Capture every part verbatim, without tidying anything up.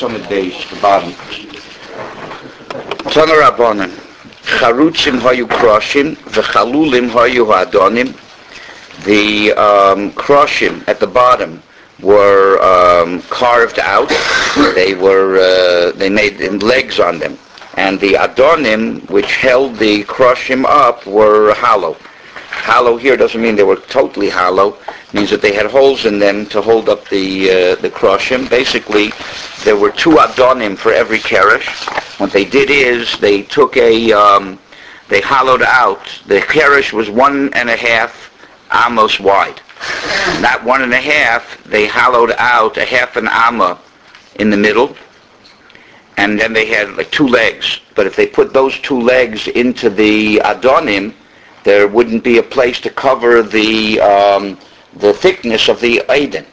Summit Base, the bottom. Tana Rabbanan. Charutzim hayu kroshim, v'chalulim hayu ha'adonim. The um, kroshim at the bottom were um, carved out. They were uh, they made legs on them, and the adonim, which held the kroshim up, were hollow. Hollow here doesn't mean they were totally hollow. It means that they had holes in them to hold up the uh, the kroshim. Basically, there were two adonim for every keresh. What they did is they took a um, they hollowed out. The keresh was one and a half amos wide. That one and a half, they hollowed out a half an amma in the middle, and then they had like two legs. But if they put those two legs into the adonim, there wouldn't be a place to cover the um, the thickness of the Eden.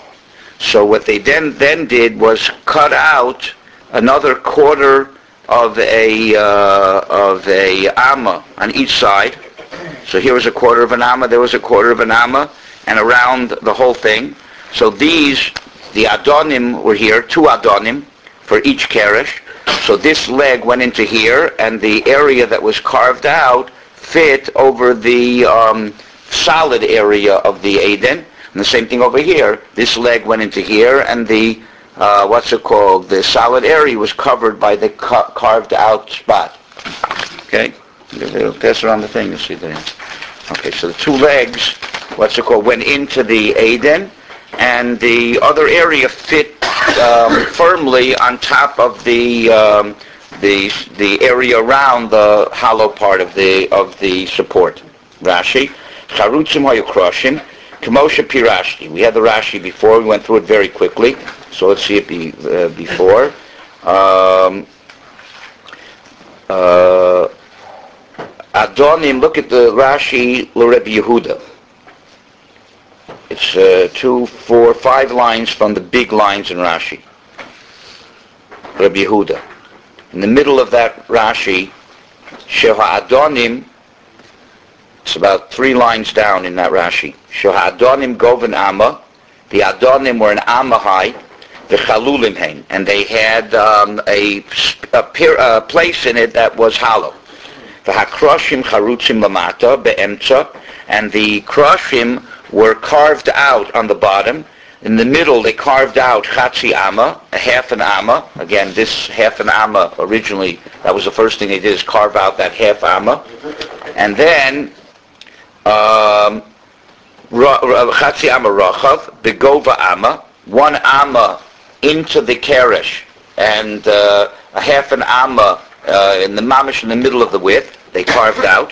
So what they then then did was cut out another quarter of a uh, of a amma on each side. So here was a quarter of an amma, there was a quarter of an amma, and around the whole thing. So these, the adonim were here, two adonim for each keresh. So this leg went into here, and the area that was carved out fit over the um, solid area of the Eden. And the same thing over here. This leg went into here, and the, uh, what's it called, the solid area was covered by the ca- carved out spot. Okay? They'll pass around the thing, you'll see there. Okay, so the two legs, what's it called, went into the Eden, and the other area fit um, firmly on top of the um, the the area around the hollow part of the of the support. Rashi, charutzim hayu kroshim, k'moshe pirashti. We had the Rashi before. We went through it very quickly, so let's see it be, uh, before. Um, uh, Adonim, look at the Rashi l'Rebbe Yehuda. It's uh, two, four, five lines from the big lines in Rashi. Rebbe Yehuda. In the middle of that Rashi, Sheha Adonim, it's about three lines down in that Rashi. Sheha Adonim goven Amma. The Adonim were an Amma high. The Chalulim hein. And they had um, a, a, a place in it that was hollow. The hakroshim charutzim lamata be'emtza, and the kroshim were carved out on the bottom. In the middle, they carved out chatzi amma, a half an amma. Again, this half an amma originally, that was the first thing they did, is carve out that half amma. And then um, chatzi amma rachav begova amma, one amma into the keresh, and uh, a half an amma Uh, in the mamish in the middle of the width, they carved out.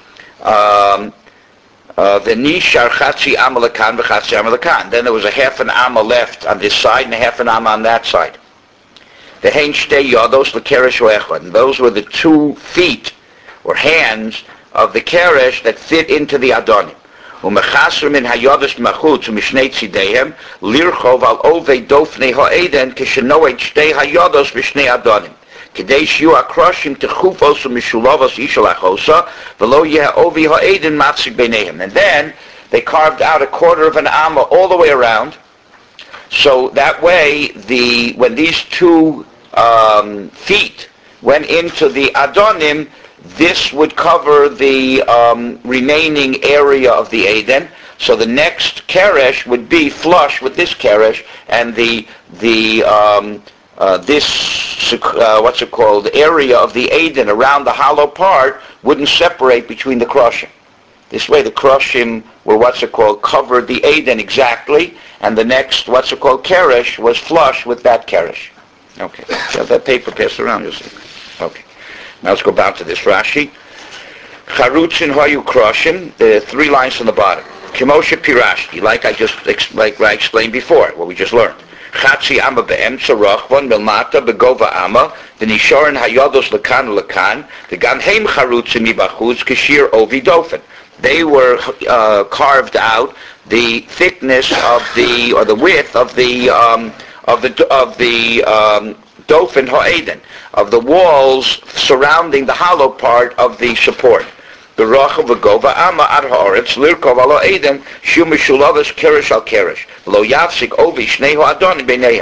Um, uh, the nishar chatzi amma lakan v'chatzi amma lakan. Then there was a half an amma left on this side and a half an amma on that side. The hein shtei yados l'keresh oechad. And those were the two feet or hands of the keresh that fit into the adonim. Umechasr min hayodos machutz u'mishnei tzidehem lirchov al ovei dofnei ha'eden k'shenoed shtei hayodos v'shnei adonim. Kedei shiu akroshim techufos u'mishulavos ishalachosa v'lo yeh ovi ha'eden matzik beinehem. And then they carved out a quarter of an amma all the way around. So that way, the when these two um, feet went into the adonim, this would cover the um, remaining area of the Eden. So the next keresh would be flush with this keresh, and the the um, uh, this uh, what's it called area of the Eden around the hollow part wouldn't separate between the kroshim. This way, the kroshim were what's it called covered the Eden exactly, and the next what's it called keresh was flush with that keresh. Okay, so have that paper passed around, you'll see. Okay. Now let's go back to this Rashi. Charutzin hayu kroshim, the three lines from the bottom. Kimosha pirashti, like I just like I explained before, what we just learned. Chatzi amma be'emtza rachvan milmata begova amma v'nisharin hayados lekan lekan v'gam heim charutzim mibachutz k'shir ovi dofen. They were uh, carved out the thickness of the or the width of the um, of the of the um, dofen ha'eden, of the walls surrounding the hollow part of the support. The rachav v'gova amma ad haaretz lirkov alo eden shu mishulavos keresh al keresh lo yafsik ovi shnei ha'adonim b'neihem.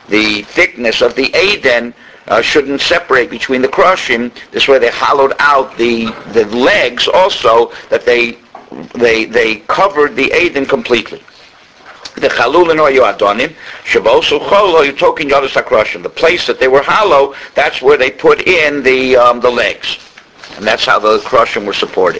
the thickness of the Aden uh, shouldn't separate between the Kroshim. This way they hollowed out the the legs also, that they they they covered the Aden completely. The chalulin or adonim, shavosu chol or token yadus hakroshim. The place that they were hollow, that's where they put in the um, the legs, and that's how the kroshim were supported.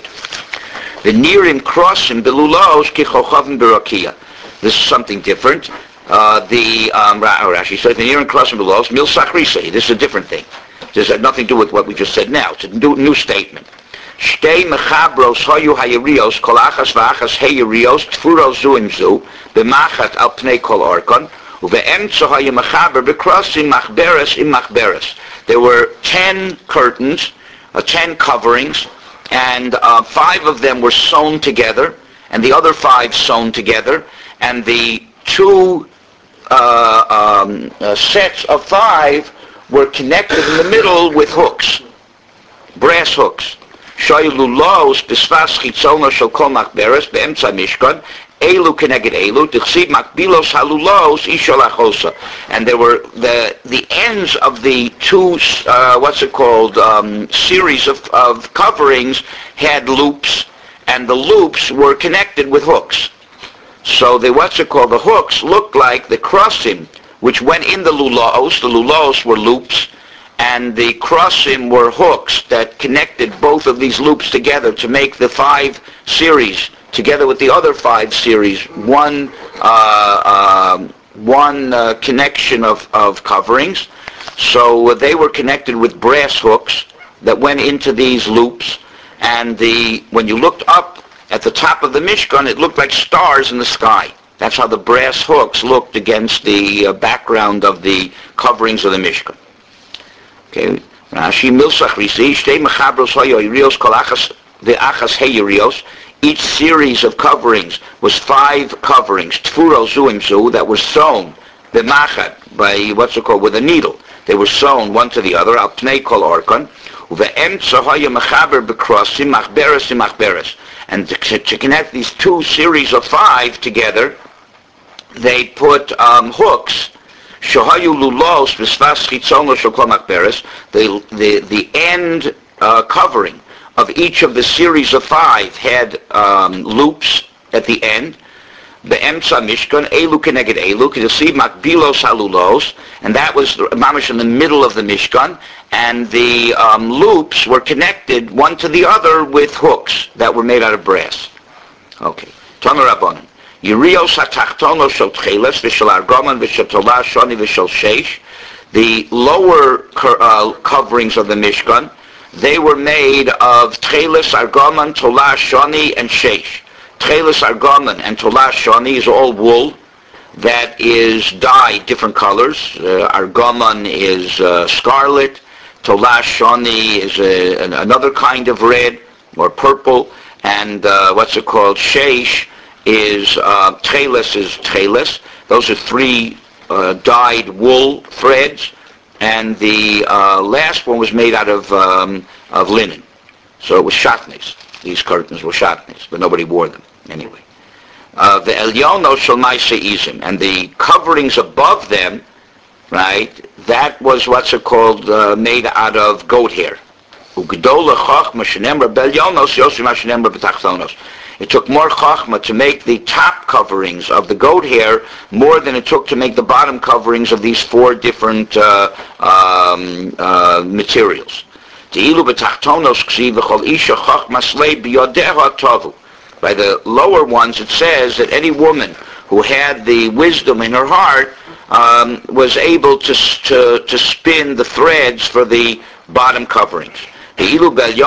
The nirim krosim belulos kichochavim berakia. This is something different. Uh, the um, Rashi says the nirim krosim belulos mil sachrisei. This is a different thing. This has nothing to do with what we just said now. It's a new, new statement. Shtei mechabros hayu hayirios kol achas v'achas hayirios tfuros zu im zu b'machat al pnei kol orkon uve'emtzo hayu mechaber b'krosim machberes im machberes. There were ten curtains, uh, ten coverings, and uh, five of them were sewn together, and the other five sewn together, and the two uh, um, uh, sets of five were connected in the middle with hooks, brass hooks. Shoylulos bisvas chitzono shel kol machberes beemtza mishkan elu keneged elu tichsiv makbilos halulos ishol achosa. And there were the the ends of the two uh, what's it called um, series of, of coverings had loops, and the loops were connected with hooks. So the what's it called the hooks looked like the krosim which went in the lulos. The lulos were loops, and the krosim were hooks that connected both of these loops together to make the five series, together with the other five series, one uh, uh, one uh, connection of, of coverings. So uh, they were connected with brass hooks that went into these loops, and the when you looked up at the top of the Mishkan, it looked like stars in the sky. That's how the brass hooks looked against the uh, background of the coverings of the Mishkan. Okay, Rashi milsach risi shtei mechabros hayirios kol achas the achas hayirios. Each series of coverings was five coverings, tfuros zu im zu, that were sewn b'machat, by what's it called, with a needle. They were sewn one to the other al pnei kol orkon uve'emtza haya mechaber b'krosim machberes im machberes. And to, to connect these two series of five together, they put um, hooks. Shohayu lulos b'svas chitzono shel kol machberes. The the the end uh, covering of each of the series of five had um, loops at the end. Be'emtza mishkan elu keneged elu k'desiv makbilos halulos, and that was mamish in the middle of the mishkan, and the um, loops were connected one to the other with hooks that were made out of brass. Okay, Tana Rabbanan. Yirios hatachtonos shel tcheles v'shel argoman v'shel tolah shoni v'shel sheish. The lower uh, coverings of the Mishkan, they were made of tcheles, argoman, tolah, shoni, and sheish. Tcheles, argoman, and tolah, shoni is all wool that is dyed different colors. Uh, argoman is uh, scarlet. Tolah, shoni is a, an, another kind of red or purple. And uh, what's it called? Sheish is uh, tcheles is tcheles. Those are three uh, dyed wool threads, and the uh, last one was made out of um, of linen. So it was shatnez. These curtains were shatnez, but nobody wore them anyway. Uh, the elyono shel ma'aseh izim, and the coverings above them, right? That was what's it called, uh, made out of goat hair. Ugdola chachma shenemra belyonos yosim shenemra b'tachtonos. It took more chachma to make the top coverings of the goat hair more than it took to make the bottom coverings of these four different uh, um, uh, materials. By the lower ones it says that any woman who had the wisdom in her heart um, was able to, to, to spin the threads for the bottom coverings. Right?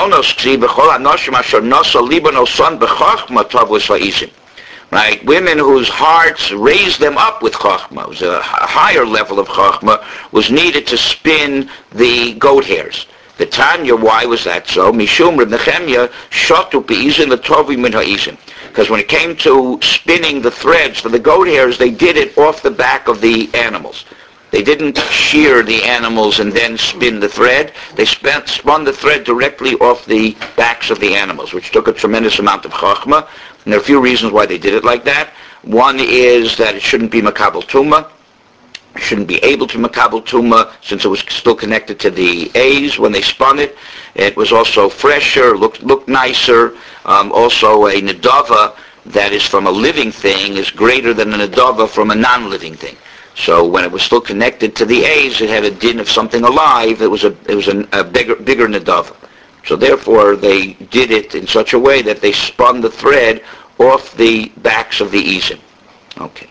Women whose hearts raised them up with chachma, it was a higher level of chachma, was needed to spin the goat hairs. The Tanya, why was that so? Mishum Reb Nechemya shotu be'izin l'tovi min ha'izin. Because when it came to spinning the threads for the goat hairs, they did it off the back of the animals. They didn't shear the animals and then spin the thread. They spent, spun the thread directly off the backs of the animals, which took a tremendous amount of chachma. And there are a few reasons why they did it like that. One is that it shouldn't be makabel tumah. shouldn't be able to makabel tuma since it was still connected to the A's when they spun it. It was also fresher, looked looked nicer. Um, also, a nedava that is from a living thing is greater than a nedava from a non-living thing. So when it was still connected to the A's, it had a din of something alive. It was a it was a, a bigger bigger nedava. So therefore, they did it in such a way that they spun the thread off the backs of the izim. Okay.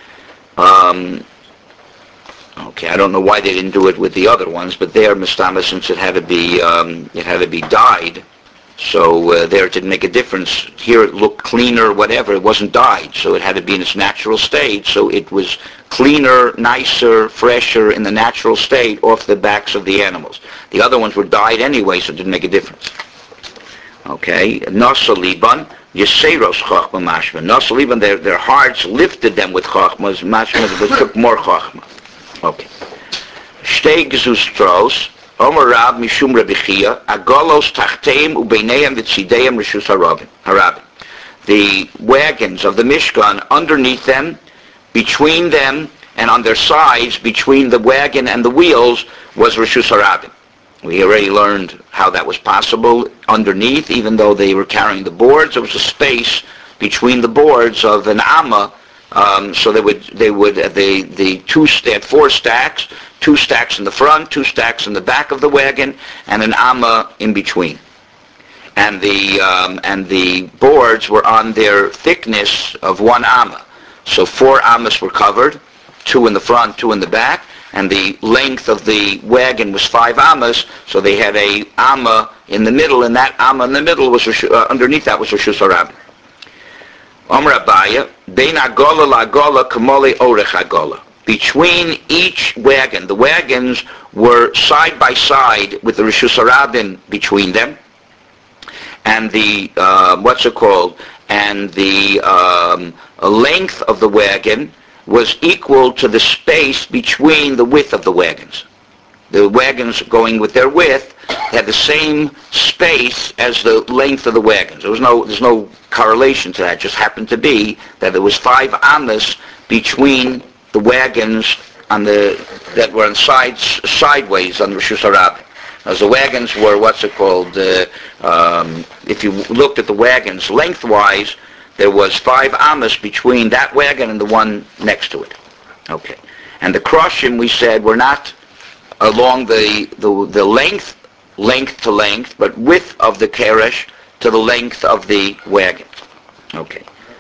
Um, okay, I don't know why they didn't do it with the other ones, but there, mistama, since it had to be um, it had to be dyed, so uh, there it didn't make a difference. Here it looked cleaner, whatever. It wasn't dyed, so it had to be in its natural state. So it was cleaner, nicer, fresher in the natural state off the backs of the animals. The other ones were dyed anyway, so it didn't make a difference. Okay, Nasa Liban, Yeseros Chachma Mashma. Nasa Liban, their, their hearts lifted them with Chachmas, Mashma, but took more Chachma. Okay. Shtei Gezustros, Omer Rab Mishum Rabbi Chia, Agolos Tachteim Ubeineim Vitzideim Rishus Harabim. The wagons of the Mishkan, underneath them, between them, and on their sides, between the wagon and the wheels, was Rishus Harabim. We already learned how that was possible. Underneath, even though they were carrying the boards, there was a space between the boards of an amma. Um, so they would, they would, uh, the the two, they had four stacks, two stacks in the front, two stacks in the back of the wagon, and an amma in between. And the um, and the boards were on their thickness of one amma. So four ammas were covered, two in the front, two in the back. And the length of the wagon was five ammas, so they had a amma in the middle, and that amma in the middle was uh, underneath that was Rishus Harabim. Amar Abaya, Bein Agola LaAgola Kamole Orech Agola. Between each wagon, the wagons were side by side with the Rishus Harabim between them, and the uh, what's it called, and the um, length of the wagon was equal to the space between the width of the wagons. The wagons going with their width had the same space as the length of the wagons. There was no, there's no correlation to that. It just happened to be that there was five ammas between the wagons on the that were on sides sideways on Rishus Harabim. As the wagons were, what's it called? Uh, um, if you looked at the wagons lengthwise, there was five ammas between that wagon and the one next to it. Okay. And the kroshim, we said, were not along the, the the length, length to length, but width of the keresh to the length of the wagon. Okay.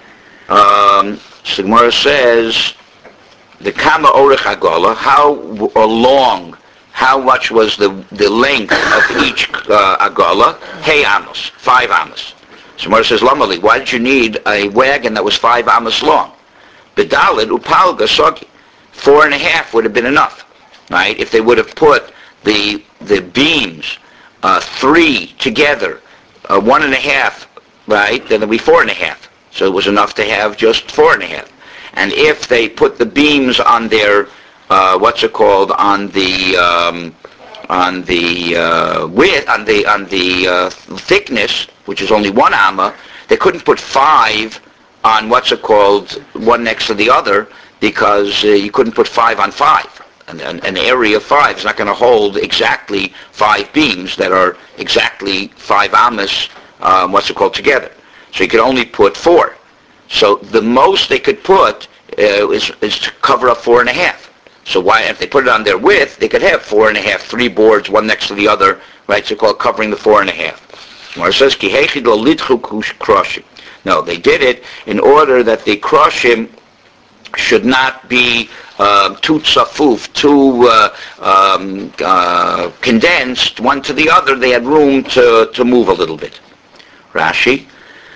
Um, so Gemara says, the kama orech agola, how long, how much was the, the length of each uh, agola? Hey amos, five amos. So Gemara says, Lamali, why did you need a wagon that was five amos long? Bedalid upalga sogi. Four and a half would have been enough, right? If they would have put the the beams, uh, three together, uh, one and a half, right, then it would be four and a half. So it was enough to have just four and a half. And if they put the beams on their, uh, what's it called, on the um, on the uh, width, on the on the uh, thickness, which is only one amma, they couldn't put five on what's it called, one next to the other, because uh, you couldn't put five on five. An, an, an area of five is not going to hold exactly five beams that are exactly five ammas, um, what's it called, together. So you could only put four. So the most they could put uh, is, is to cover up four and a half. So why, if they put it on their width, they could have four and a half, three boards, one next to the other, right? So called covering the four and a half. Where it says, Ki hechid lo lidchu kroshim. No, they did it in order that the kroshim should not be uh, too tzafuf, too uh, um, uh, condensed, one to the other. They had room to, to move a little bit. Rashi.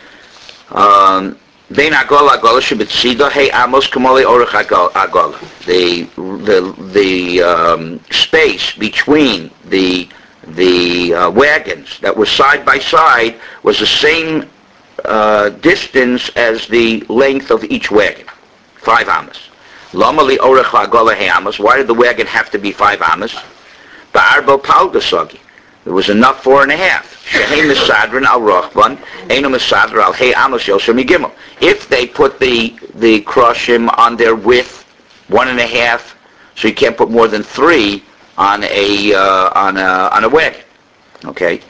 Um, Bein agola agola shebetzida hey amos kamole orech agola. The the the um, space between the the uh, wagons that were side by side was the same uh, distance as the length of each wagon, five amos. Lama li orech agola hey amos. Why did the wagon have to be five amos? Ba'arbo palgasagi. There was enough four and a half. Shehei misadrin al rochban, eino misadr al hey amos yosem yigimel. If they put the the kroshim on their width, one and a half, so you can't put more than three on a uh, on a on a wagon. Okay,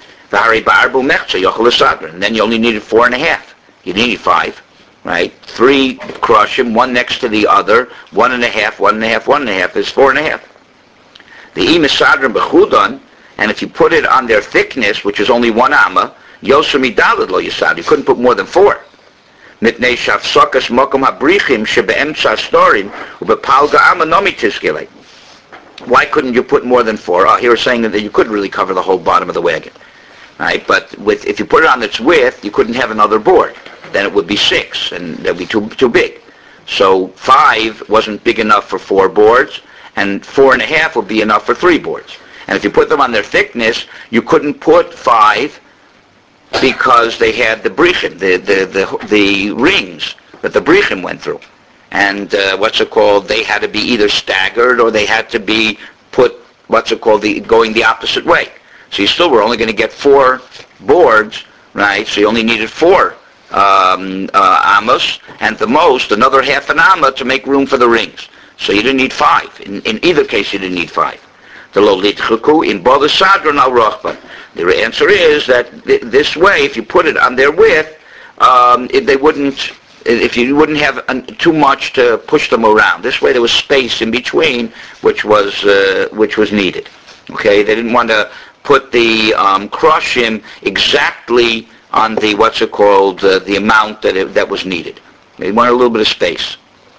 and then you only needed four and a half. You didn't need five, right? Three crushim, one next to the other, one and a half, one and a half, one and a half is four and a half. The imisadron bechudon, and if you put it on their thickness, which is only one amma, yosem idalad lo yisad. You couldn't put more than four. Mitnei shafsokas mokom habrichim shebeemtza storim ubepalga amma nomi tizgilei. Why couldn't you put more than four? Oh, here we're saying that you couldn't really cover the whole bottom of the wagon, right? But with if you put it on its width, you couldn't have another board. Then it would be six, and that would be too too big. So five wasn't big enough for four boards, and four and a half would be enough for three boards. And if you put them on their thickness, you couldn't put five because they had the brichim, the the the, the rings that the brichim went through. And uh, what's it called? They had to be either staggered or they had to be put, what's it called, the, going the opposite way. So you still were only going to get four boards, right? So you only needed four um, uh, amos, and the most, another half an amma to make room for the rings. So you didn't need five. In, in either case, you didn't need five. The lolitchuku in both sadron al rochban. The answer is that th- this way, if you put it on their width, um, if they wouldn't. If you wouldn't have an, too much to push them around. This way there was space in between, which was uh, which was needed. Okay, they didn't want to put the um, crushim exactly on the what's it called uh, the amount that it, that was needed. They wanted a little bit of space.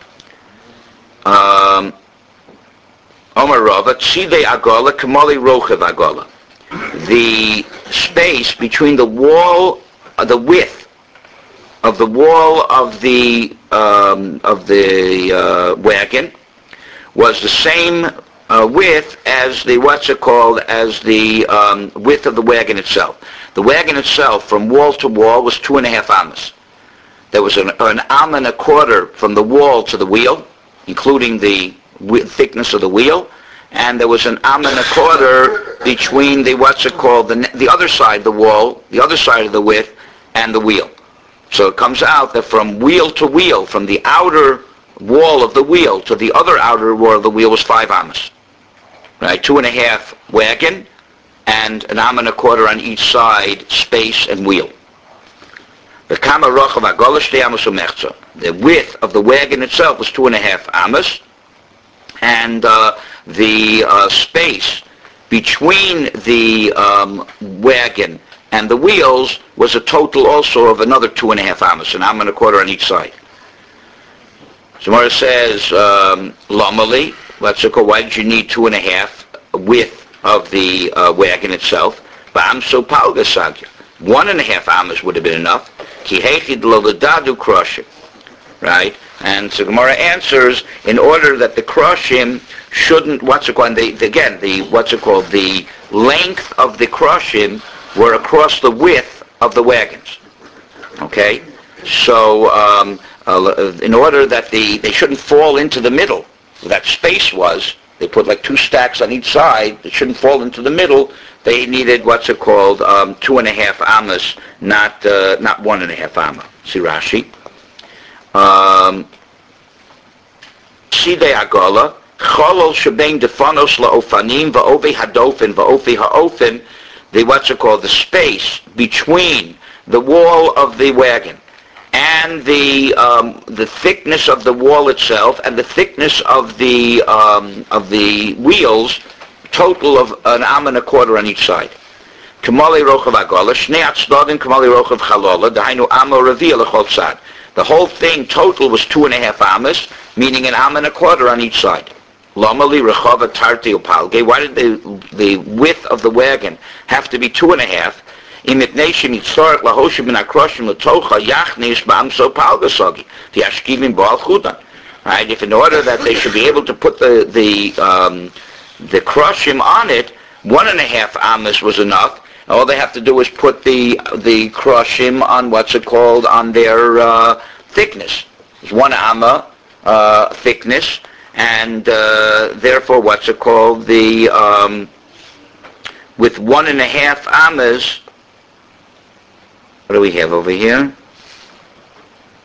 Um, Omar Rava, tzidei agola kamali rochev agola. The space between the wall, uh, the width of the wall of the um, of the uh, wagon was the same uh, width as the what's it called as the um, width of the wagon itself. The wagon itself, from wall to wall, was two and a half ammas. There was an, an amma and a quarter from the wall to the wheel, including the w- thickness of the wheel, and there was an amma and a quarter between the what's it called the the other side of the wall, the other side of the width, and the wheel. So it comes out that from wheel to wheel, from the outer wall of the wheel to the other outer wall of the wheel was five ammas. Right, two and a half wagon, and an amma and a quarter on each side, space and wheel. The kama rochav agola shtei amos umechza. The width of the wagon itself was two and a half ammas, and uh, the uh, space between the um, wagon and the wheels was a total also of another two and a half ammas, an amma and a quarter on each side. Gemara says, um, Lomali, let's go, why did you need two and a half width of the uh, wagon itself? Ba'amso palga sagya. One and a half ammas would have been enough. Ki hechid lo ledadu crushim. Right? And so Gemara answers, in order that the crushim shouldn't, what's it called, the, again, the, what's it called, the length of the crushim were across the width of the wagons. Okay? So, um, uh, in order that the they shouldn't fall into the middle, that space was, they put like two stacks on each side, it shouldn't fall into the middle, they needed, what's it called, um, two and a half ammas, not uh, not one and a half amma. See Rashi. Sidei agola, cholol shebein defanos laofanim va'ovi hadofin va'ofi ha'ofin, the what's it called, the space between the wall of the wagon and the um, the thickness of the wall itself and the thickness of the um, of the wheels, total of an amma and a quarter on each side. Kamali rochav agola, shnei atzdodin kamali rochav chalola, dahainu amma revi'ah lechol tzad. The whole thing total was two and a half ammas, meaning an amma and a quarter on each side. Lomali rechava tarti upalge. Why did the the width of the wagon have to be two and a half? Imitnation yitzorach lahoshim bin akroshim letocha yachnish ba'amso palgasogi. The ashkivim ba'al chudan. Right? If in order that they should be able to put the the um, the crushim on it, one and a half ammas was enough. All they have to do is put the the crushim on what's it called on their uh, thickness. It's one amma uh, thickness, and uh, therefore what's it called the um, with one and a half ammas. What do we have over here?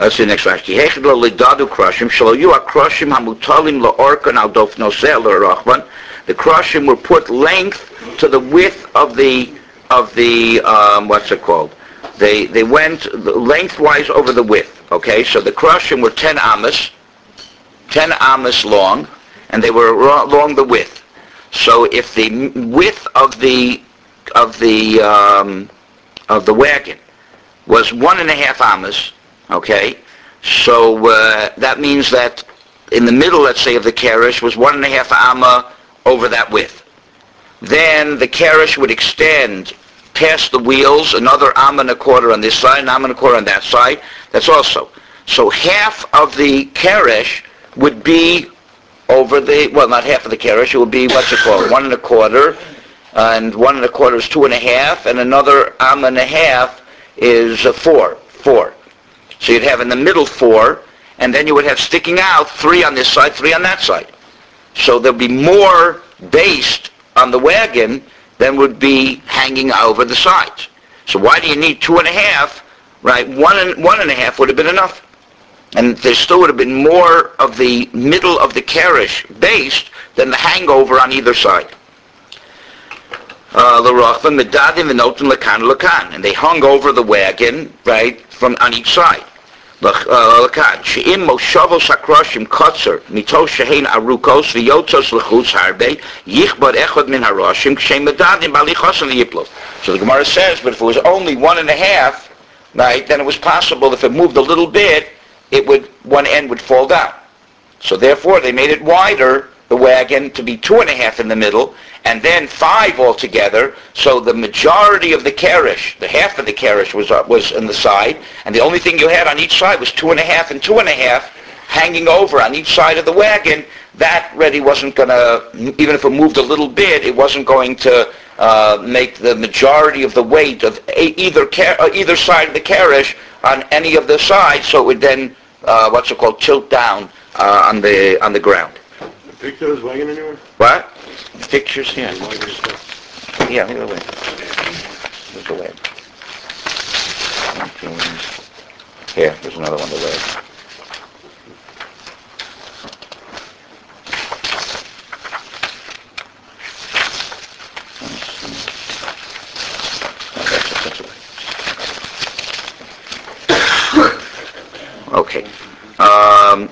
Let's see the next Rashi. Hechad lo lidadu krushim, shelo yu ha-krushim hamutalim la'orkan al dof noseh l'rachman. The krushim were put length to the width of the, of the, um, what's it called? They, they went lengthwise over the width, okay? So the krushim were ten amas, ten amas long, and they were along the width. So if the width of the, of the, um, of the wagon was one and a half amas, okay, so uh, that means that in the middle, let's say, of the carriage was one and a half amma over that width. Then the carriage would extend past the wheels, another amma and a quarter on this side, an amma and a quarter on that side. That's also. So half of the carriage would be over the, well, not half of the carriage, it would be, what's it called, one and a quarter, and one and a quarter is two and a half, and another amma and a half is uh, four, four. So you'd have in the middle four, and then you would have sticking out three on this side, three on that side. So there'd be more based on the wagon than would be hanging over the sides. So why do you need two and a half? Right, one and one and a half would have been enough, and there still would have been more of the middle of the carriage based than the hangover on either side. And they hung over the wagon, right, from on each side. So the Gemara says, but if it was only one and a half, right, then it was possible if it moved a little bit, it would, one end would fall down. So therefore they made it wider, the wagon, to be two and a half in the middle, and then five altogether, so the majority of the carriage, the half of the carriage was uh, was on the side, and the only thing you had on each side was two and a half and two and a half hanging over on each side of the wagon. That really wasn't going to, even if it moved a little bit, it wasn't going to uh, make the majority of the weight of a, either car- uh, either side of the carriage on any of the sides, so it would then, uh, what's it called, tilt down uh, on the on the ground. Picture of this wagon anywhere? What? Pictures here. Yeah, look at the way. Look at the way. Here, there's another one, the way. Okay. Um,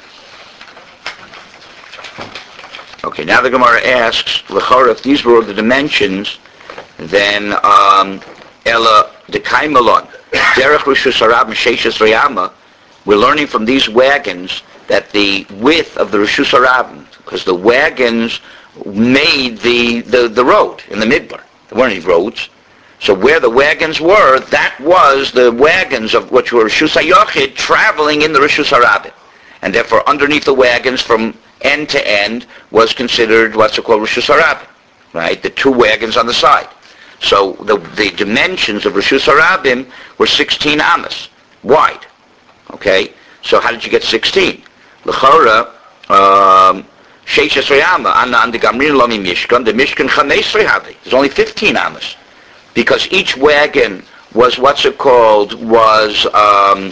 okay, now the Gemara asks, L'chora, if these were the dimensions, then um, Ella Dekaimelon, Derech Rishus Harabim Sheishes Rayama, we're learning from these wagons that the width of the Rishus Harabim, because the wagons made the, the, the road in the Midbar. There weren't any roads. So where the wagons were, that was the wagons of which were Rishus HaYochid traveling in the Rishus Harabim. And therefore underneath the wagons from end to end was considered what's called Rishus Harabim, right? The two wagons on the side. So the, the dimensions of Rishus Harabim were sixteen amas, wide. Okay? So how did you get sixteen? L'chora, um, Sheishes Rayama, Anna and the Gamrin Lomi Mishkan, the Mishkan Chamesh Rehavi. There's only fifteen amas. Because each wagon was, what's it called, was um,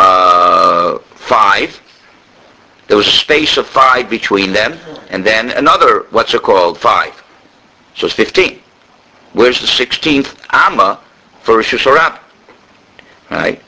uh, five. There was a space of five between them, and then another, what's it called, five. So it's fifteen. Where's the sixteenth amma for Rishus Harabim? Right?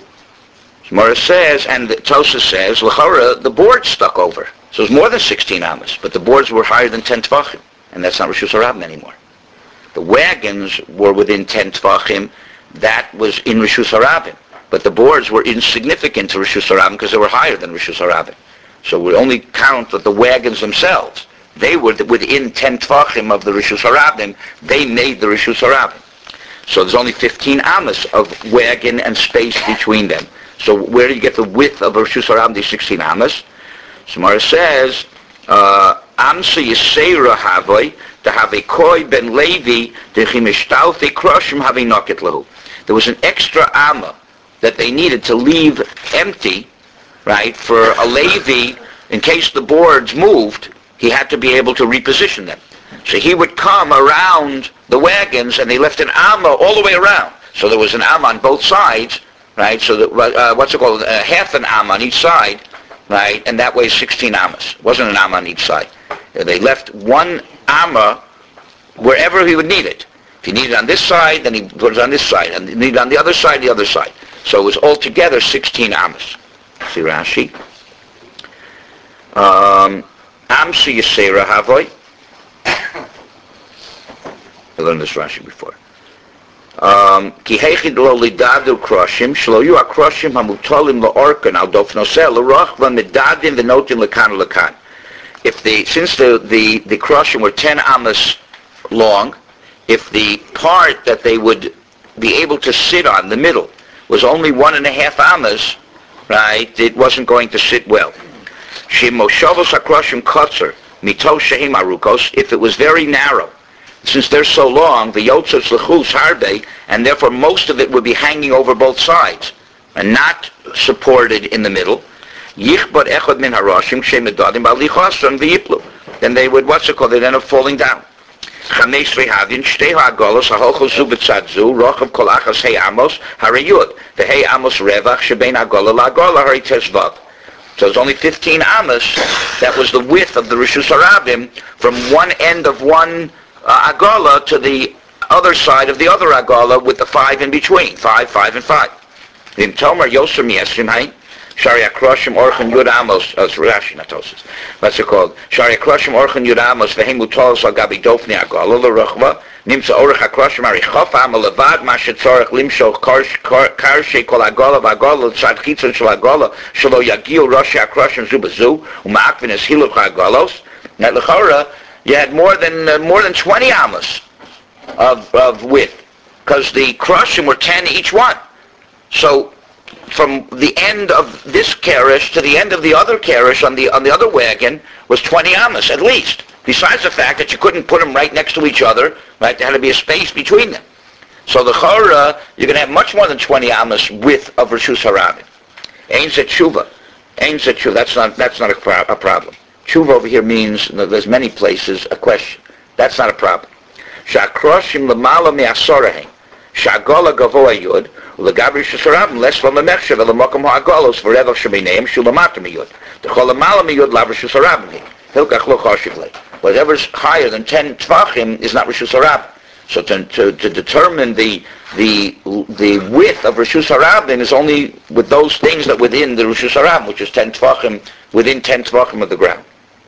Gemara says, and Tosa says, L'chora, the board stuck over. So it's more than sixteen ammas, but the boards were higher than ten tvachim, and that's not Rishus Harabim anymore. The wagons were within ten tvachim, that was in Rishus Harabim. But the boards were insignificant to Rishus Harabim because they were higher than Rishus Harabim. So we only count that the wagons themselves, they were within ten tvachim of the Rishus Harabim, they made the Rishus Harabim. So there's only fifteen amas of wagon and space between them. So where do you get the width of Rishus Harabim, these sixteen amas? Samara says, uh, Amsa Yisera Havoi, to have a koi ben Levi, the chimishtalti krushim having nocket lahu. There was an extra amma that they needed to leave empty, right, for a Levi, in case the boards moved, he had to be able to reposition them. So he would come around the wagons, and they left an amma all the way around. So there was an amma on both sides, right? So that, uh, what's it called? Uh, half an am on each side, right? And that weighs sixteen amas. It wasn't an am on each side. Uh, They left one amma wherever he would need it. If he needed it on this side, then he put it on this side. And he needed it on the other side, the other side. So it was altogether sixteen amas. See Rashi? Um, Amsi Yisera Havoy. I learned this Rashi before. Ki heichid lo lidadu kroshim, shlo yu akroshim hamutolim la'orkan al dofnoseh l'rochva medadim v'notim lekan lekan. If the, since the, the, the kroshim were ten amas long, if the part that they would be able to sit on, the middle, was only one and a half amas, right, it wasn't going to sit well. Shemoshavos akroshim kotzer, mito shehim arukos, if it was very narrow, since they're so long, the yotzos lechus harbe, and therefore most of it would be hanging over both sides and not supported in the middle. Yichbad echad min haroshim shemedadim balichosron v'yiplu. Then they would, what's it called? They'd end up falling down. Chamesh v'havin shtei ha'agolos ha'holchos zu b'tzadzu rochav kol achas hei amos harayud v'hei amos revach shebein agola la'agola hari tezvav. So it's only fifteen amos. That was the width of the Rishus Harabim from one end of one Uh, agala to the other side of the other agala with the five in between. Five, five, and five. Vim Tomer Yosem Yesrim Hain. Shari Akroshim Orchan Yud Amos. Oh, it's Rashi, not Tosis. What's it called? Shari Akroshim Orchan Yud Amos. V'hem Utolos Al Gabi Dofni Agala L'Rochva. Nimsa Orach Akroshim Arichof Amal Levad. Mashet Tzorach Limsho Karshe Kol Agala V'Agala Tzad Chitzon Shal Agala Shalo Yagiu Roshi Akroshim Zubazu U'Ma'akvin Es Hiluv HaAgalos. Now L'Chora, you had more than uh, more than twenty amas of of width, because the kroshim were ten each one. So from the end of this carriage to the end of the other carriage on the on the other wagon was twenty amas at least. Besides the fact that you couldn't put them right next to each other, right? There had to be a space between them. So the chora, you're going to have much more than twenty amas width of Rishus Harabim. Ein zet tshuva, ein zet tshuva. That's not that's not a, pro- a problem. Tshuva over here means, there's many places, a question. That's not a problem. Sha'kroshim l'mala me'asorahim. Sha'agola gavoa yud. U'legabri shesarabim les v'memechshav v'lemokom ha'agolos v'revach shebineim shulamata miyud. T'chol l'mala miyud lav Rishus Harabim. Hilkach lo choshiv. Whatever's higher than ten tvachim is not Rishus Harabim. So to, to, to determine the the the width of Rishus Harabim is only with those things that within the Rishus Harabim, which is ten tvachim, within ten tvachim of the ground.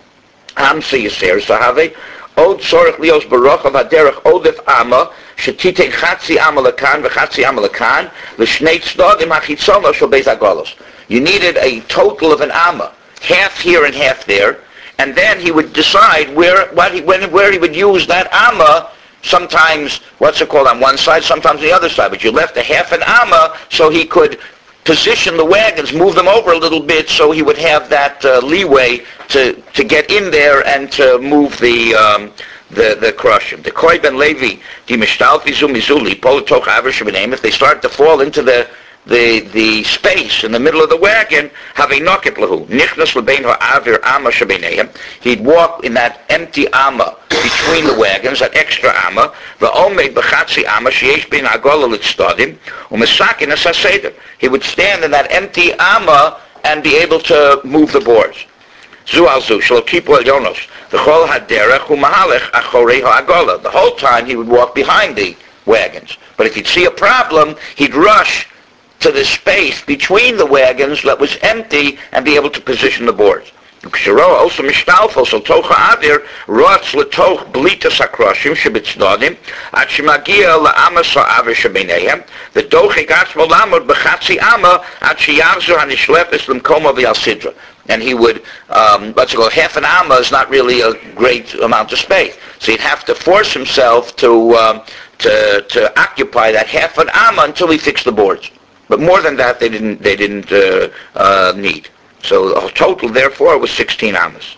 Amsi Yisrael Sahave, Od Sorach Lios Barochav Haderech Odef Amma, Shetite Chatzi Amalakan, V'Chatzi Amalakan, V'Shnei Tznodim Hachitzono Shal Beis Agolos. You needed a total of an Amma, half here and half there, and then he would decide where what he when where he would use that Amma. Sometimes, what's it called, on one side, sometimes the other side, but you left a half an Amma so he could position the wagons, move them over a little bit, so he would have that uh, leeway to, to get in there and to move the um, the the kroshim. The Koi Ben Levi, the Mishtalfi Zumizuli, Polotoch Avish Benem, if they start to fall into the the the space in the middle of the wagon, have a knocket lahu. Nichnas lebein ha'avir amma shebeneim. He'd walk in that empty amma between the wagons, that extra amma. Va'omed b'chatzi amma sheyesh bein agola litzdadim u'mesakin es haseder. He would stand in that empty amma and be able to move the boards. Zu al zu shlo kipu el yonos. V'chol haderech u'mahalech achorei ha'agola. The whole time he would walk behind the wagons. But if he'd see a problem, he'd rush to the space between the wagons that was empty and be able to position the boards. Also mishtalfo so tocha adir rotz letoch blitas hakroshim shebitznadim at shemagia la'amas ha'aver shebenehem v'dochik atzmo lamod b'chatzi amma at sheyavzu hanishlepes l'mkoma v'yalsidra. And he would, um, let's go, half an amma is not really a great amount of space. So he'd have to force himself to um, to to occupy that half an amma until he fixed the boards. But more than that, they didn't they didn't uh, uh, need. So the total, therefore, was sixteen amas.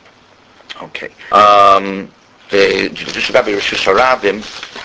Okay. Um, the this Rabbi Rishus Harabim.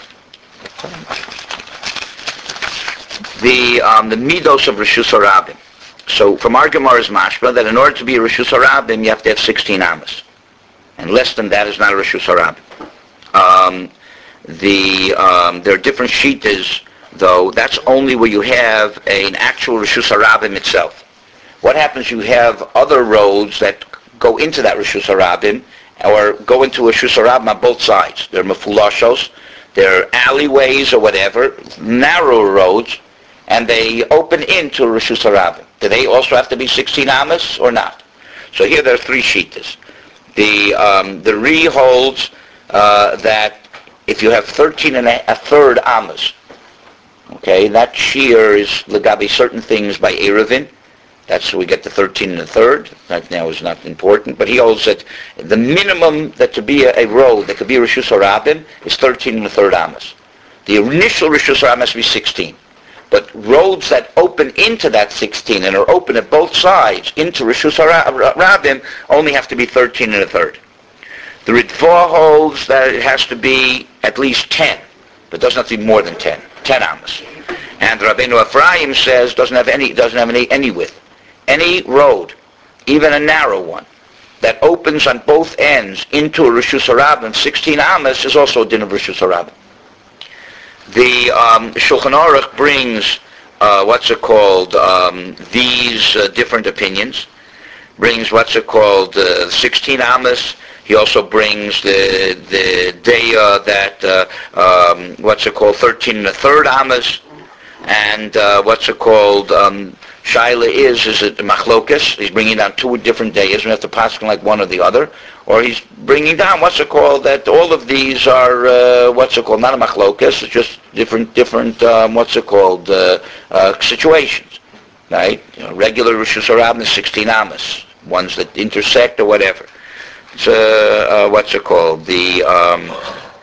The um, the midos of Rishus Harabim. So from our Gemara's mashma that in order to be a Rishus Harabim, you have to have sixteen amas, and less than that is not a Rishus Harabim. Um, the um, there are different shittas though, that's only where you have an actual Rishus Harabim itself. What happens, you have other roads that go into that Rishus Harabim, or go into a Rishus Harabim on both sides. They're mefulashos, they're alleyways or whatever, narrow roads, and they open into Rishus Harabim. Do they also have to be sixteen amas or not? So here there are three shittas. The um, the Re holds uh, that if you have thirteen and a, a third amas, okay, that shear is legabi certain things by Erevin. That's we get the thirteen and a third. That now is not important, but he holds that the minimum that to be a, a road that could be Rishus Harabim is thirteen and a third amas. The initial Rishus Harabim has to be sixteen. But roads that open into that sixteen and are open at both sides into Rishus Harabim only have to be thirteen and a third. The Ritva holds that it has to be at least ten, but it doesn't have to be more than ten, ten amas. And Rabbeinu Ephraim says doesn't have any doesn't have any any width. Any road, even a narrow one, that opens on both ends into a Rishus Harabim, sixteen amas, is also a din of Rishus Harabim. The um, Shulchan Aruch brings, uh, what's it called, um, these uh, different opinions. Brings, what's it called, uh, sixteen amas. He also brings the the daya that, uh, um, what's it called, thirteen and a third amas. And uh, what's it called, um, Shaila is, is it machlokas? He's bringing down two different dayas. We have to pass like one or the other. Or he's bringing down, what's it called, that all of these are, uh, what's it called, not a machlokas, it's just different, different, um, what's it called, uh, uh, situations, right? You know, regular Rishus Harabim is sixteen amas, ones that intersect or whatever. It's, uh, uh, what's it called, the, um,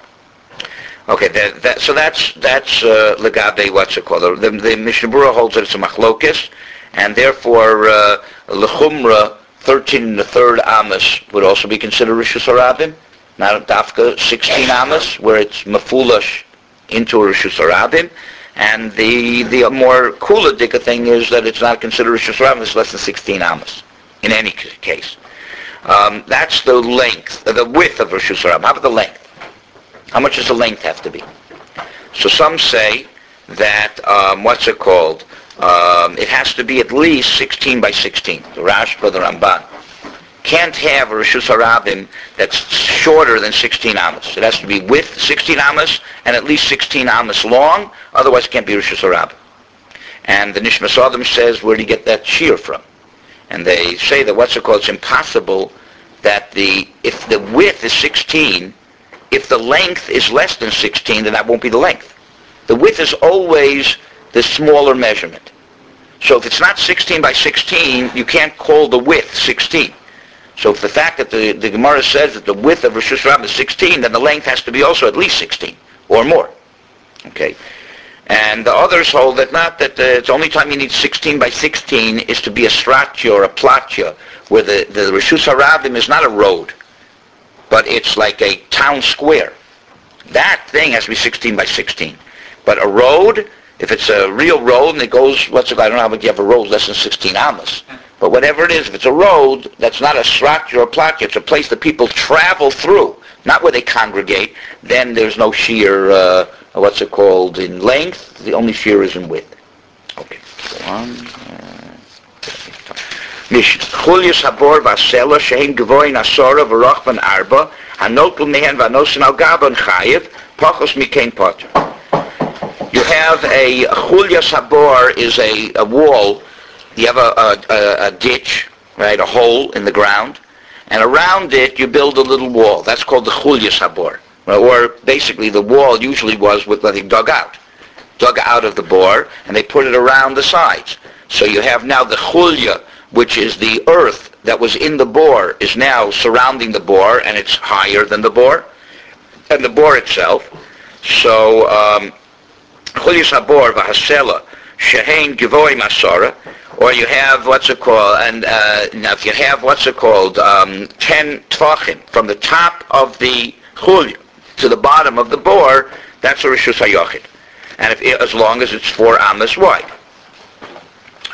okay, that, that, so that's, that's, uh, legabe, what's it called, the, the Mishnah Berurah holds that it's a machlokas, and therefore, uh, lechumra, thirteen and a third amas would also be considered Rishus Harabim, not dafka sixteen amas, where it's mefulash into a Rishus Harabim, and the the more cooler dika thing is that it's not considered Rishus Harabim, it's less than sixteen amas, in any case. Um, that's the length, the width of Rishus Harabim. How about the length? How much does the length have to be? So some say that, um, what's it called, Um, it has to be at least sixteen by sixteen. The Rashba, the Ramban can't have a Rishus Harabim that's shorter than sixteen amas. It has to be with sixteen amas and at least sixteen amas long. Otherwise, it can't be Rishus Harabim. And the Nishmas Adam says, where do you get that shear from? And they say that what's it called? It's impossible that the if the width is sixteen, if the length is less than sixteen, then that won't be the length. The width is always the smaller measurement. So if it's not sixteen by sixteen, you can't call the width sixteen. So if the fact that the, the Gemara says that the width of Rishus Harabim is sixteen, then the length has to be also at least sixteen, or more. Okay? And the others hold that not, that uh, it's the only time you need sixteen by sixteen is to be a stratya or a platya, where the, the Rishus Harabim is not a road, but it's like a town square. That thing has to be sixteen by sixteen. But a road, if it's a real road and it goes, what's it, I don't know how much you have a road less than sixteen amas. But whatever it is, if it's a road that's not a stratya or a platya, it's a place that people travel through, not where they congregate, then there's no shear, uh, what's it called, in length. The only shear is in width. Okay, go on. Mishnah. Chulius habor v'asela shehin gvoin asora v'rochvan arba hanotl mehen v'anosin al gaban chayiv pachos mikein potter. You have a chulya sabor is a, a wall. You have a, a, a ditch, right, a hole in the ground, and around it you build a little wall. That's called the chulya sabor. Or basically the wall usually was with nothing dug out. Dug out of the bore, and they put it around the sides. So you have now the chulya, which is the earth that was in the bore, is now surrounding the bore, and it's higher than the bore, and the bore itself. So, um, Chulius habor v'hasela shehein givoim asara, or you have what's it called, and uh, now if you have what's it called, um, ten tvachim from the top of the chulya to the bottom of the bore, that's a rishus hayochid, and if as long as it's four amas wide.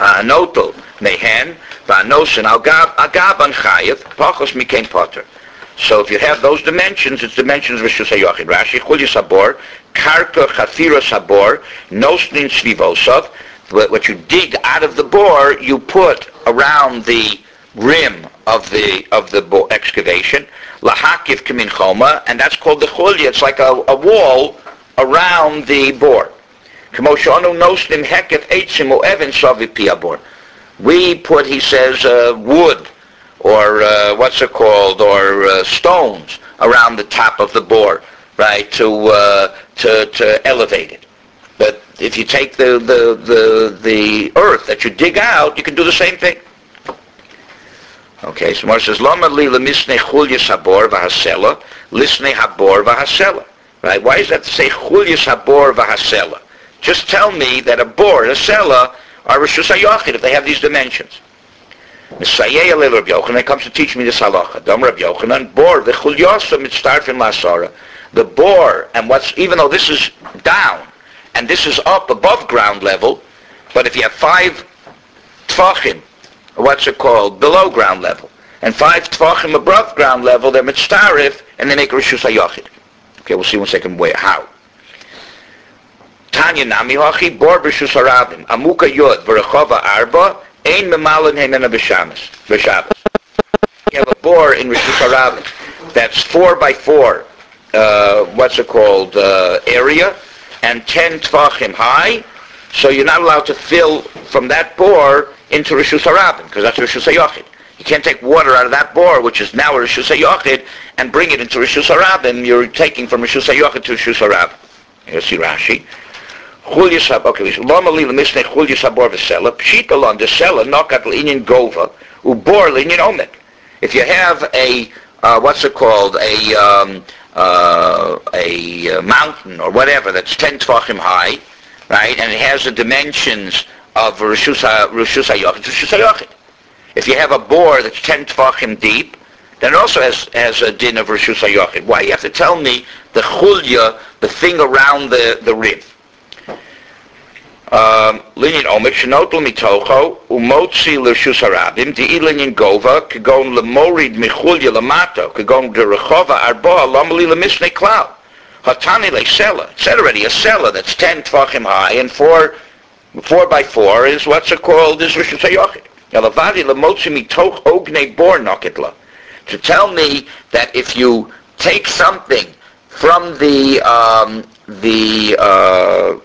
Notel mehen v'anosin al gaban chayiv pachos mikein potter. So if you have those dimensions, it's dimensions of Rishus HaYochid. Rashi, Chulya Sabor, Karka Chafira Sabor, Nosnin Svivosov. What you dig out of the bore, you put around the rim of the of the bo- excavation. Lahakiv Kamin Choma, and that's called the Chulya. It's like a, a wall around the bore. K'moshanu Nosnim Hekef Eitzim O Evan Savi Piabor. We put, he says, uh, wood, or uh, what's it called, or uh, stones around the top of the bore, right, to uh, to to elevate it. But if you take the, the the the earth that you dig out, you can do the same thing. Okay, so Mar says, Lama li lemisnei chulyas habor v'hasela, lisnei habor v'hasela. Right? Why does that say chulyas habor v'hasela? Just tell me that a bore and a sela are Rishus HaYochid if they have these dimensions. Messiah Elel Rabbi Yochanan comes to teach me this halacha. Dam Rabbi Yochanan, bor v'chulyasa mitztarfin la'asara. The bore, and what's, even though this is down, and this is up above ground level, but if you have five tfachim, what's it called, below ground level, and five tfachim above ground level, they're mitztarif, and they make Rishus HaYochid. Okay, we'll see one second wait, how. Tanya Nami Hachi, Bor B'Rishus HaRabim, Amuka Yod, V'Rechova Arba, Ein Memalin Heimena B'Shabbos. B'Shabbos. You have a bore in Rishus HaRabim that's four by four, uh, what's it called, uh, area, and ten Tvachim high, so you're not allowed to fill from that bore into Rishus HaRabim, because that's Rishus HaYochid. You can't take water out of that bore, which is now a Rishus HaYochid, and bring it into Rishus HaRabim. You're taking from Rishus HaYochid to Rishus HaRabim. You see Rashi. Chulyas hab, okay, Lama li lemisnei chulyas habor v'sela, pshita lon de sela nokat l'inyan gova, ubor l'inyan omek. If you have a, uh, what's it called, a, um, uh, a uh, mountain or whatever that's ten tvachim high, right, and it has the dimensions of Rishus HaYochid, Rishus HaYochid. If you have a bore that's ten tvachim deep, then it also has, has a din of Rishus HaYochid. Why? You have to tell me the chulya, the thing around the, the rib. Linyan omek shenotl mitocho umotzi l'Rishus HaRabim di linyan gova kagon lemorid michulya lamato kagon derechova arboa lomali lemisnei klal hatani le'sela. It said already a sela that's ten tvachim high and four four by four is what's it called is Rishus HaYochid. Yalavadi lemotzi mitoch ognei bor noketla. To tell me that if you take something from the um, the uh,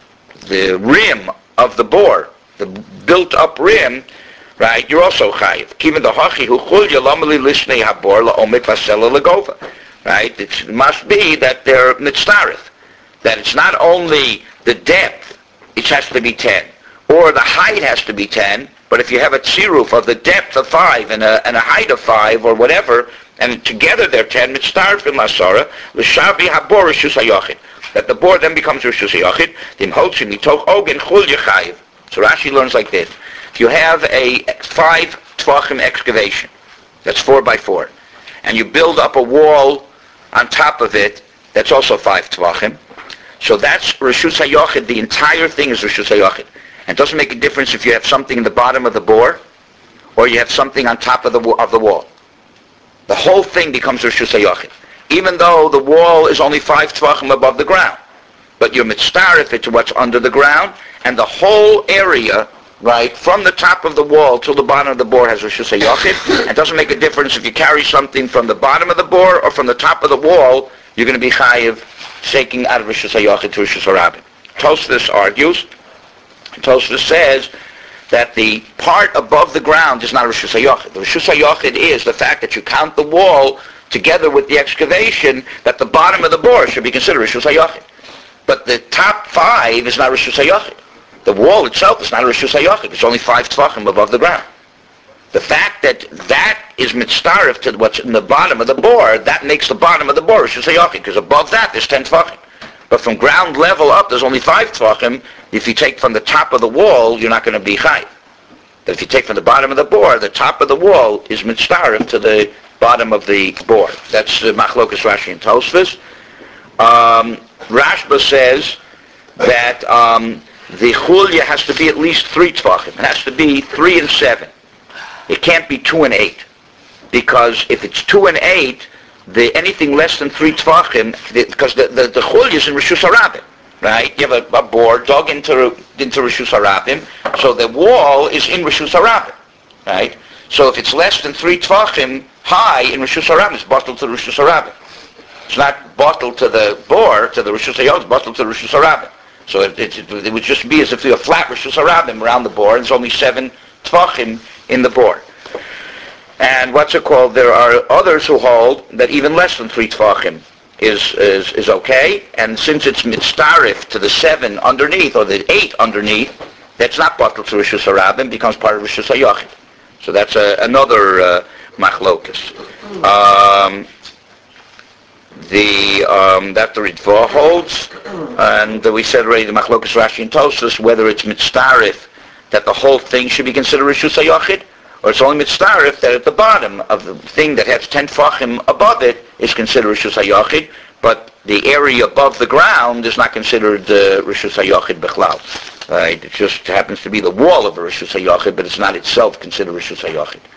the rim of the bore, the built-up rim, right, you're also chayiv. Kiven the hachi hu chulya lamali lishnei habor laomek vasela legova. Right, it must be that they're mitzdareth, that it's not only the depth, it has to be ten, or the height has to be ten, but if you have a tziruf of the depth of five and a, and a height of five or whatever, and together they're ten, mitzdareth in lasara, l'shavi habor Rishus HaYochid. That the bore then becomes Rishus HaYochid, dim hotzim mitoch ogen chulya chayiv. So Rashi learns like this. If you have a five tvachim excavation, that's four by four, and you build up a wall on top of it, that's also five tvachim, so that's Rishus HaYochid, the entire thing is Rishus HaYochid. And it doesn't make a difference if you have something in the bottom of the bore, or you have something on top of the of the wall. The whole thing becomes Rishus HaYochid, even though the wall is only five tvachim above the ground. But you're mitzdarif it to what's under the ground, and the whole area, right, from the top of the wall till the bottom of the bore has Rishus HaYochid. It doesn't make a difference if you carry something from the bottom of the bore or from the top of the wall, you're going to be chayiv shaking out of Rishus HaYochid to Rishus HaRabim. Tosfos argues, Tosfos says that the part above the ground is not Rishus HaYochid. The Rishus HaYochid is the fact that you count the wall together with the excavation, that the bottom of the bore should be considered Rishus HaYochid. But the top five is not Rishus HaYochid. The wall itself is not Rishus HaYochid. It's only five tvachim above the ground. The fact that that is mitzdarif to what's in the bottom of the bore, that makes the bottom of the bore Rishus HaYochid, because above that there's ten tvachim. But from ground level up, there's only five tvachim. If you take from the top of the wall, you're not going to be chayiv. But if you take from the bottom of the bore, the top of the wall is mitzdarif to the bottom of the bore. That's uh, Machlokas Rashi and Tosfos. Um, Rashba says that um, the chulya has to be at least three tvachim. It has to be three and seven. It can't be two and eight, because if it's two and eight, the anything less than three tvachim, because the the, the chul is in Rishus Harabim, right? You have a, a board dug into into Rishus Harabim, so the wall is in Rishus Harabim, right? So if it's less than three tvachim high in Rishus Harabim, it's bottled to Rishus Harabim. It's not bottled to the bore, to the Rishus Hayod, it's bottled to the Rishus Harabim. So it, it, it, it would just be as if you have a flat Rishus Harabim around the bore, and there's only seven tvachim in the bore. And what's it called? There are others who hold that even less than three tvachim is, is is okay, and since it's mitzdarif to the seven underneath, or the eight underneath, that's not bottled to Rishus Harabim, becomes part of Rishus Hayachid. So that's a, another uh, machlokus. Um, The um, that the Ritva holds, and uh, we said already the Machlokas Rashi and Tosfos whether it's mitzdarif that the whole thing should be considered Rishus HaYachid, or it's only mitzdarif that at the bottom of the thing that has ten tefachim above it is considered Rishus HaYachid, but the area above the ground is not considered uh, Rishus HaYachid Bechlal. Right? It just happens to be the wall of a Rishus HaYachid, but it's not itself considered Rishus HaYachid.